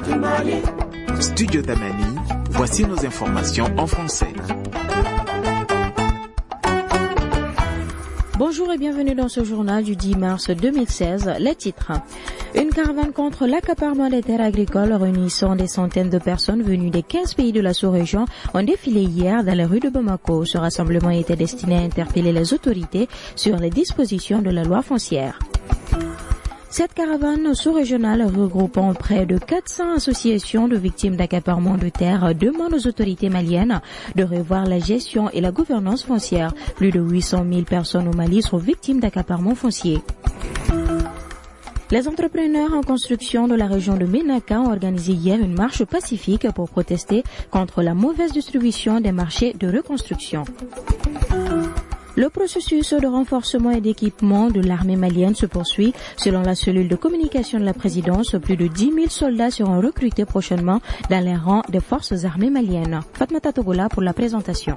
Studio Tamani, voici nos informations en français. Bonjour et bienvenue dans ce journal du 10 mars 2016. Les titres. Une caravane contre l'accaparement des terres agricoles réunissant des centaines de personnes venues des 15 pays de la sous-région ont défilé hier dans les rues de Bamako. Ce rassemblement était destiné à interpeller les autorités sur les dispositions de la loi foncière. Cette caravane sous-régionale regroupant près de 400 associations de victimes d'accaparement de terres demande aux autorités maliennes de revoir la gestion et la gouvernance foncière. Plus de 800 000 personnes au Mali sont victimes d'accaparement foncier. Les entrepreneurs en construction de la région de Ménaka ont organisé hier une marche pacifique pour protester contre la mauvaise distribution des marchés de reconstruction. Le processus de renforcement et d'équipement de l'armée malienne se poursuit. Selon la cellule de communication de la présidence, plus de 10 000 soldats seront recrutés prochainement dans les rangs des forces armées maliennes. Fatmata Togola pour la présentation.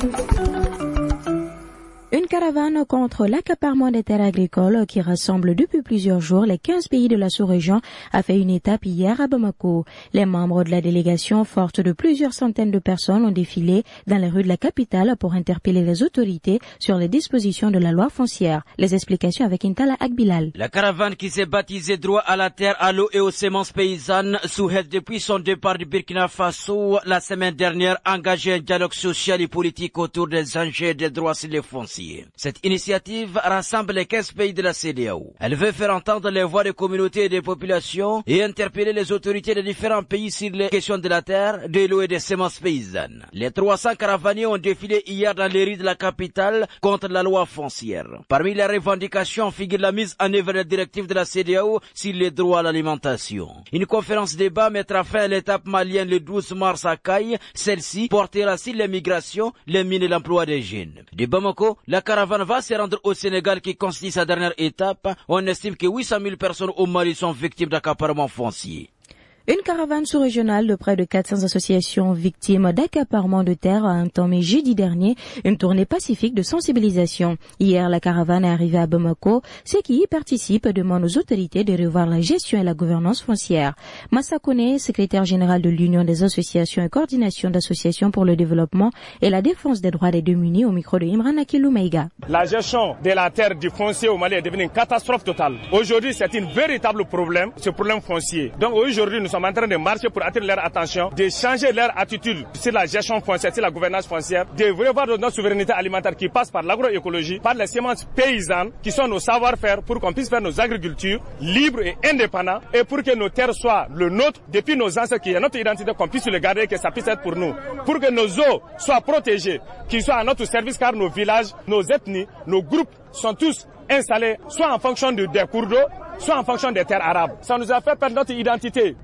Une caravane contre l'accaparement des terres agricoles qui rassemble depuis plusieurs jours les 15 pays de la sous-région a fait une étape hier à Bamako. Les membres de la délégation, forte de plusieurs centaines de personnes, ont défilé dans les rues de la capitale pour interpeller les autorités sur les dispositions de la loi foncière. Les explications avec Intala Akbilal. La caravane qui s'est baptisée Droit à la terre, à l'eau et aux semences paysannes souhaite depuis son départ du Burkina Faso la semaine dernière engager un dialogue social et politique autour des enjeux des droits sur les fonciers. Cette initiative rassemble les 15 pays de la CEDEAO. Elle veut faire entendre les voix des communautés et des populations et interpeller les autorités des différents pays sur les questions de la terre, de l'eau et des semences paysannes. Les 300 caravaniers ont défilé hier dans les rues de la capitale contre la loi foncière. Parmi les revendications figure la mise en œuvre des directives de la CEDEAO sur les droits à l'alimentation. Une conférence débat mettra fin à l'étape malienne le 12 mars à Caille. Celle-ci portera sur les migrations, les mines et l'emploi des jeunes. De Bamako, la caravane va se rendre au Sénégal qui constitue sa dernière étape. On estime que 800 000 personnes au Mali sont victimes d'accaparement foncier. Une caravane sous-régionale de près de 400 associations victimes d'accaparement de terres a entamé jeudi dernier une tournée pacifique de sensibilisation. Hier, la caravane est arrivée à Bamako. Ceux qui y participent demandent aux autorités de revoir la gestion et la gouvernance foncière. Massa Kone, secrétaire général de l'Union des associations et coordination d'associations pour le développement et la défense des droits des démunis, au micro de Imran Akilou Maïga. La gestion de la terre du foncier au Mali est devenue une catastrophe totale. Aujourd'hui, c'est un véritable problème, ce problème foncier. Donc aujourd'hui, nous sommes en train de marcher pour attirer leur attention, de changer leur attitude sur la gestion foncière, sur la gouvernance foncière, de revoir notre souveraineté alimentaire qui passe par l'agroécologie, par les semences paysannes qui sont nos savoir-faire pour qu'on puisse faire nos agricultures libres et indépendantes et pour que nos terres soient le nôtre depuis nos ancêtres, qui est notre identité, qu'on puisse le garder, que ça puisse être pour nous. Pour que nos eaux soient protégées, qu'ils soient à notre service, car nos villages, nos ethnies, nos groupes sont tous installés soit en fonction des cours d'eau, soit en fonction des terres arabes. Ça nous a fait perdre notre identité,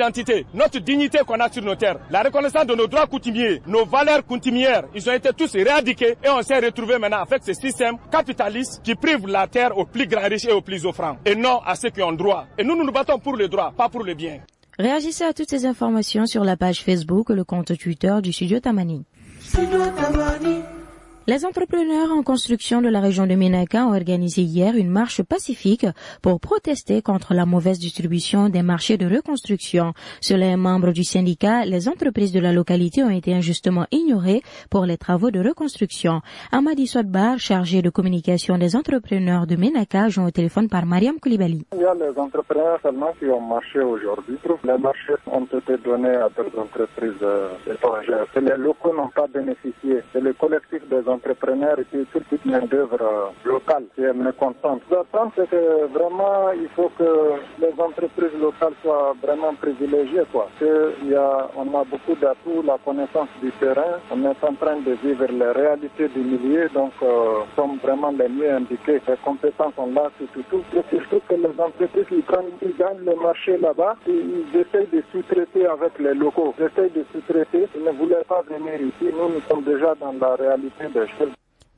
notre dignité qu'on a sur nos terres. La reconnaissance de nos droits coutumiers, nos valeurs coutumières, ils ont été tous éradiqués et on s'est retrouvés maintenant avec ce système capitaliste qui prive la terre aux plus grands riches et aux plus offrants, et non à ceux qui ont droit. Et nous nous battons pour le droit, pas pour le bien. Réagissez à toutes ces informations sur la page Facebook et le compte Twitter du Studio Tamani. Les entrepreneurs en construction de la région de Ménaka ont organisé hier une marche pacifique pour protester contre la mauvaise distribution des marchés de reconstruction. Selon un membre du syndicat, les entreprises de la localité ont été injustement ignorées pour les travaux de reconstruction. Amadi Sodbar, chargé de communication des entrepreneurs de Ménaka, joint au téléphone par Mariam Koulibaly. Il y a les entrepreneurs seulement qui ont marché aujourd'hui. Les marchés ont été donnés à d'autres entreprises étrangères. Les locaux n'ont pas bénéficié. C'est le collectif des entrepreneurs et puis toute main-d'œuvre locale qui est mécontente. L'attente, c'est que vraiment, il faut que les entreprises locales soient vraiment privilégiées, quoi. On a beaucoup d'atouts, la connaissance du terrain. On est en train de vivre les réalités du milieu, donc sommes vraiment les mieux indiqués. Les compétences sont là, tout. Et surtout que les entreprises, ils gagnent le marché là-bas, ils essayent de sous-traiter avec les locaux. Ils essayent de sous-traiter. Ils ne voulaient pas venir ici. Nous sommes déjà dans la réalité des choses.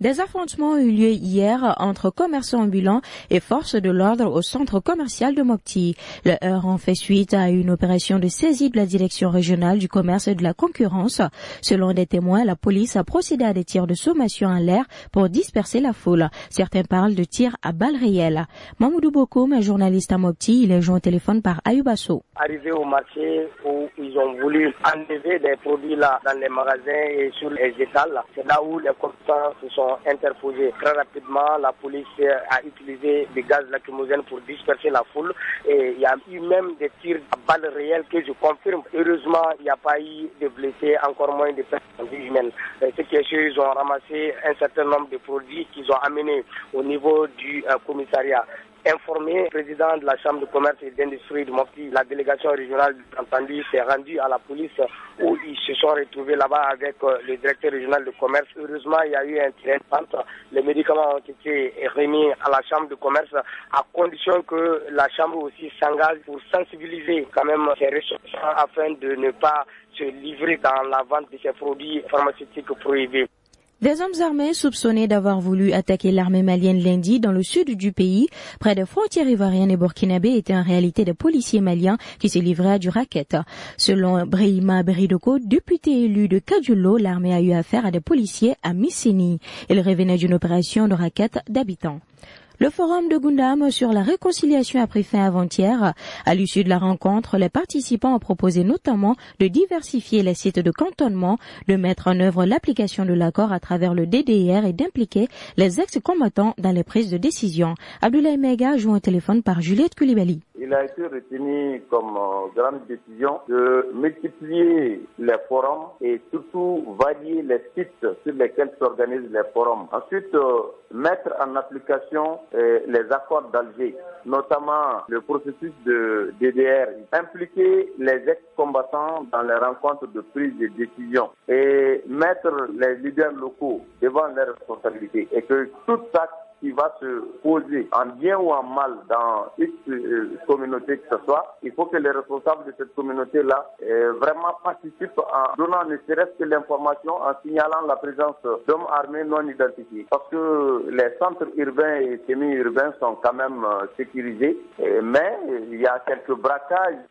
Des affrontements ont eu lieu hier entre commerçants ambulants et forces de l'ordre au centre commercial de Mopti. Le heurt en fait suite à une opération de saisie de la direction régionale du commerce et de la concurrence. Selon des témoins, la police a procédé à des tirs de sommation en l'air pour disperser la foule. Certains parlent de tirs à balles réelles. Mamoudou Bokoum, journaliste à Mopti, il est joint au téléphone par Ayubasso. Arrivé au marché où ils ont voulu enlever des produits là dans les magasins et sur les étals, c'est là où les commerçants se sont interposés. Très rapidement, la police a utilisé des gaz lacrymogènes pour disperser la foule et il y a eu même des tirs à balles réelles que je confirme. Heureusement, il n'y a pas eu de blessés, encore moins de personnes humaines. Ce qui est sûr, ils ont ramassé un certain nombre de produits qu'ils ont amenés au niveau du commissariat. Informé, le président de la Chambre de commerce et d'industrie de Mopti, la délégation régionale entendu s'est rendue à la police où ils se sont retrouvés là-bas avec le directeur régional de commerce. Heureusement, il y a eu un terrain d'entente. Les médicaments ont été remis à la Chambre de commerce à condition que la Chambre aussi s'engage pour sensibiliser quand même ces ressortissants afin de ne pas se livrer dans la vente de ces produits pharmaceutiques prohibés. Des hommes armés soupçonnés d'avoir voulu attaquer l'armée malienne lundi dans le sud du pays, près des frontières ivoiriennes et burkinabé, étaient en réalité des policiers maliens qui se livraient à du racket. Selon Brahima Beridoko, député élu de Kadjoulo, l'armée a eu affaire à des policiers à Missini. Il revenait d'une opération de racket d'habitants. Le forum de Gundam sur la réconciliation a pris fin avant-hier. À l'issue de la rencontre, les participants ont proposé notamment de diversifier les sites de cantonnement, de mettre en œuvre l'application de l'accord à travers le DDR et d'impliquer les ex-combattants dans les prises de décision. Abdoulaye Mega joue au téléphone par Juliette Koulibaly. Il a été retenu comme grande décision de multiplier les forums et surtout varier les sites sur lesquels s'organisent les forums. Ensuite, mettre en application les accords d'Alger, notamment le processus de DDR, impliquer les ex-combattants dans les rencontres de prise de décision et mettre les leaders locaux devant leurs responsabilités et que tout acte qui va se poser en bien ou en mal dans une communauté que ce soit, il faut que les responsables de cette communauté-là vraiment participent en donnant ne serait-ce que l'information, en signalant la présence d'hommes armés non identifiés. Parce que les centres urbains et semi-urbains sont quand même sécurisés, mais il y a quelques braquages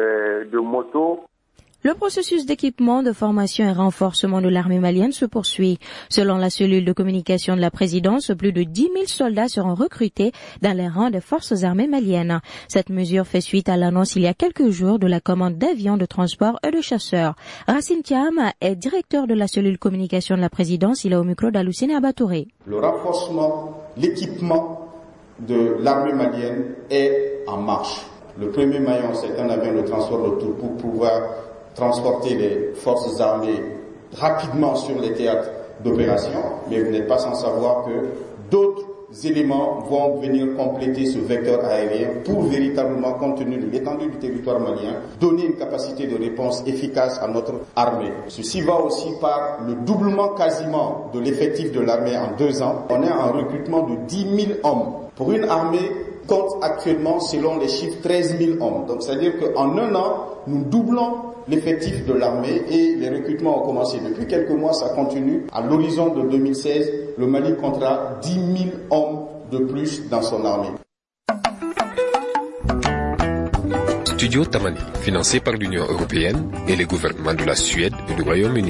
de motos. Le processus d'équipement, de formation et renforcement de l'armée malienne se poursuit. Selon la cellule de communication de la présidence, plus de 10 000 soldats seront recrutés dans les rangs des forces armées maliennes. Cette mesure fait suite à l'annonce il y a quelques jours de la commande d'avions de transport et de chasseurs. Racine Thiam est directeur de la cellule communication de la présidence. Il est au micro d'Aloussine Abatouré. Le renforcement, l'équipement de l'armée malienne est en marche. Le premier maillon, c'est un avion de transport retour pour pouvoir transporter les forces armées rapidement sur les théâtres d'opération, mais vous n'êtes pas sans savoir que d'autres éléments vont venir compléter ce vecteur aérien pour véritablement, compte tenu de l'étendue du territoire malien, donner une capacité de réponse efficace à notre armée. Ceci va aussi par le doublement quasiment de l'effectif de l'armée en 2 ans. On est en recrutement de 10 000 hommes pour une armée compte actuellement, selon les chiffres, 13 000 hommes. Donc, c'est-à-dire qu'en 1 an, nous doublons l'effectif de l'armée et les recrutements ont commencé depuis quelques mois, ça continue. À l'horizon de 2016, le Mali comptera 10 000 hommes de plus dans son armée. Studio Tamani, financé par l'Union européenne et les gouvernements de la Suède et du Royaume-Uni.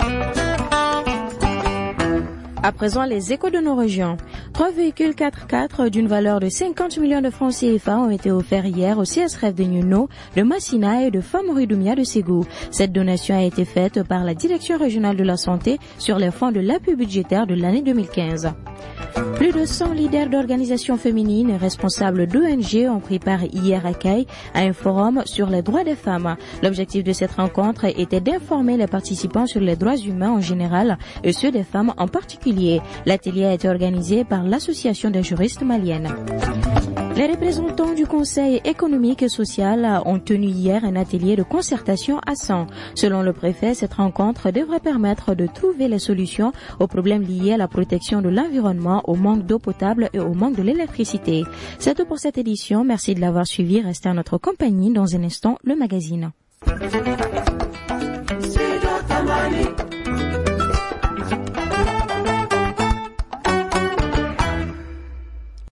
À présent, les échos de nos régions. 3 véhicules 4x4 d'une valeur de 50 millions de francs CFA ont été offerts hier au CSRF de Nuno, de Massina et de Famoridoumia de Ségou. Cette donation a été faite par la Direction régionale de la santé sur les fonds de l'appui budgétaire de l'année 2015. Plus de 100 leaders d'organisations féminines et responsables d'ONG ont pris part hier à Caille à un forum sur les droits des femmes. L'objectif de cette rencontre était d'informer les participants sur les droits humains en général et ceux des femmes en particulier. L'atelier a été organisé par l'Association des juristes maliennes. Les représentants du Conseil économique et social ont tenu hier un atelier de concertation à 100. Selon le préfet, cette rencontre devrait permettre de trouver les solutions aux problèmes liés à la protection de l'environnement, au manque d'eau potable et au manque de l'électricité. C'est tout pour cette édition. Merci de l'avoir suivi. Restez à notre compagnie. Dans un instant, le magazine.